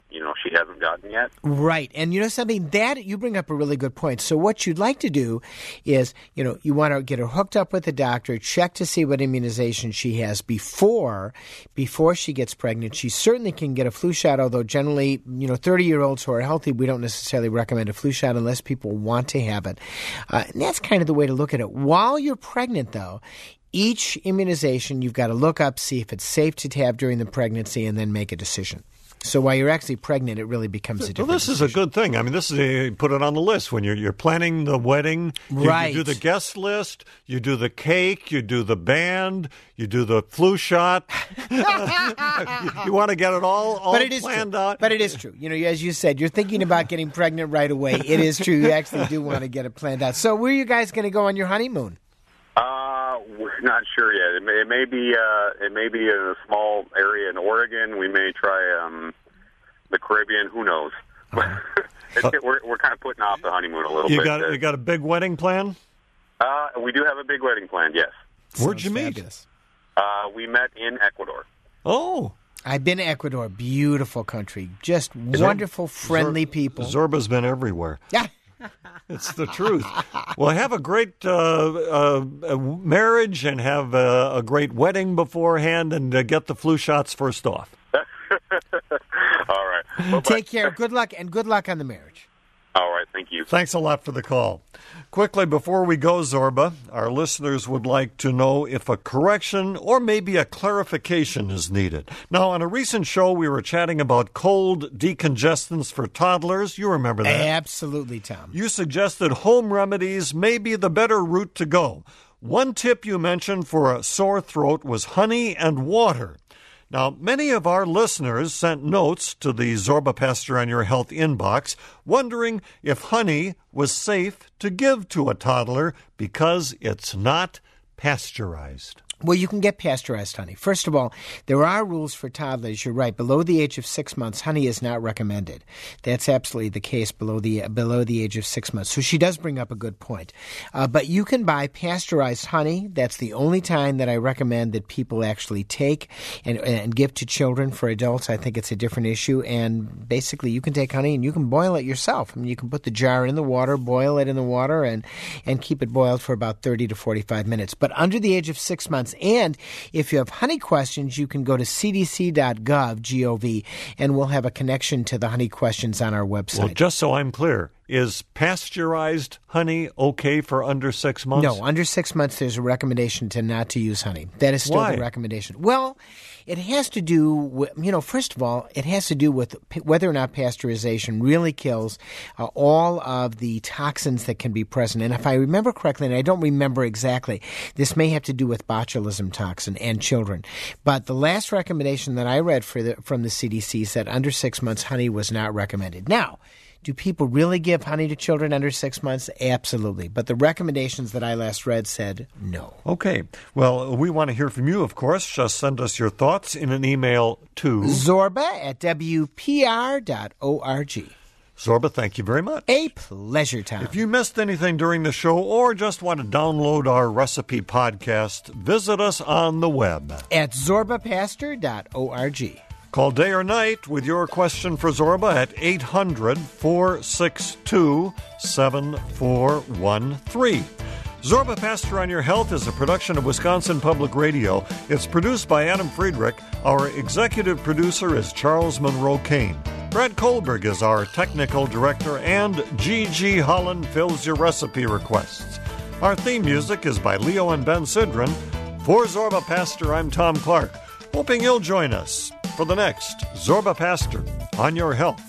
you know she hasn't gotten yet. Right. And you know something, that you bring up a really good point. So what you'd like to do is, you know, you want to get her hooked up with the doctor, check to see what immunization she has before before she gets pregnant. She certainly can get a flu shot, although generally, you know, thirty-year-olds who are healthy, we don't necessarily recommend a flu shot unless people want to have it. Uh, and that's kind of the way to look at it. While you're pregnant, though, each immunization you've got to look up, see if it's safe to have during the pregnancy, and then make a decision. So while you're actually pregnant, it really becomes a different Well, this decision. is a good thing. I mean, this is a, put it on the list when you're you're planning the wedding. You, Right. you do the guest list. You do the cake. You do the band. You do the flu shot. you, you want to get it all, all but it is planned true. out. But it is true. You know, as you said, you're thinking about getting pregnant right away. It is true. You actually do want to get it planned out. So where are you guys going to go on your honeymoon? Uh, we're not sure yet. It may, it may be uh, it may be in a small area in Oregon. We may try um, the Caribbean. Who knows? Uh-huh. it's, we're we're kind of putting off the honeymoon a little You bit. got you got a big wedding plan? Uh, we do have a big wedding planned. Yes. Where'd you Sounds meet? fabulous. Uh, we met in Ecuador. Oh, I've been to Ecuador. Beautiful country. Just wonderful, friendly Zor- people. Zorba's been everywhere. Yeah. It's the truth. Well, have a great uh, uh, marriage and have a, a great wedding beforehand, and uh, get the flu shots first off. All right. Bye-bye. Take care. Good luck, and good luck on the marriage. All right. Thank you. Thanks a lot for the call. Quickly, before we go, Zorba, our listeners would like to know if a correction or maybe a clarification is needed. Now, on a recent show, we were chatting about cold decongestants for toddlers. You remember that? Absolutely, Tom. You suggested home remedies may be the better route to go. One tip you mentioned for a sore throat was honey and water. Now, many of our listeners sent notes to the Zorba Pastor on Your Health inbox wondering if honey was safe to give to a toddler because it's not pasteurized. Well, you can get pasteurized honey. First of all, there are rules for toddlers. You're right. Below the age of six months, honey is not recommended. That's absolutely the case below the below the age of six months. So she does bring up a good point. Uh, but you can buy pasteurized honey. That's the only time that I recommend that people actually take and, and give to children. For adults, I think it's a different issue. And basically, you can take honey and you can boil it yourself. I mean, you can put the jar in the water, boil it in the water, and, and keep it boiled for about thirty to forty-five minutes. But under the age of six months, and if you have honey questions, you can go to c d c dot gov, G O V, and we'll have a connection to the honey questions on our website. Well, just so I'm clear, is pasteurized honey okay for under six months? No, under six months, there's a recommendation to not to use honey. That is still Why? the recommendation. Well, it has to do with, you know, first of all, it has to do with p- whether or not pasteurization really kills uh, all of the toxins that can be present. And if I remember correctly, and I don't remember exactly, this may have to do with botulism toxin and children. But the last recommendation that I read for the, from the C D C said under six months, honey was not recommended. Now, do people really give honey to children under six months? Absolutely. But the recommendations that I last read said no. Okay. Well, we want to hear from you, of course. Just send us your thoughts in an email to Zorba at w p r dot org. Zorba, thank you very much. A pleasure, Tom. If you missed anything during the show or just want to download our recipe podcast, visit us on the web at zorba pastor dot org. Call day or night with your question for Zorba at eight hundred, four six two, seven four one three. Zorba Pastor on Your Health is a production of Wisconsin Public Radio. It's produced by Adam Friedrich. Our executive producer is Charles Monroe Kane. Brad Kohlberg is our technical director, and Gigi Holland fills your recipe requests. Our theme music is by Leo and Ben Sidran. For Zorba Pastor, I'm Tom Clark, hoping you'll join us for the next Zorba Pastor on Your Health.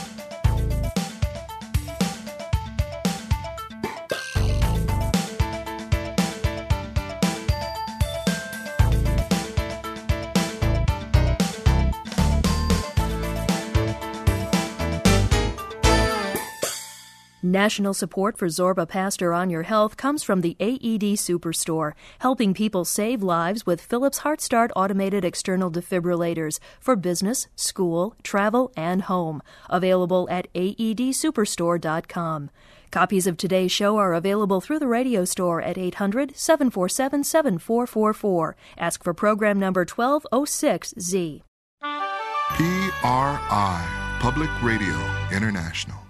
National support for Zorba Pastor on Your Health comes from the A E D Superstore, helping people save lives with Philips HeartStart automated external defibrillators for business, school, travel, and home. Available at A E D superstore dot com. Copies of today's show are available through the radio store at eight hundred, seven four seven, seven four four four. Ask for program number twelve oh six Z. P R I. Public Radio International.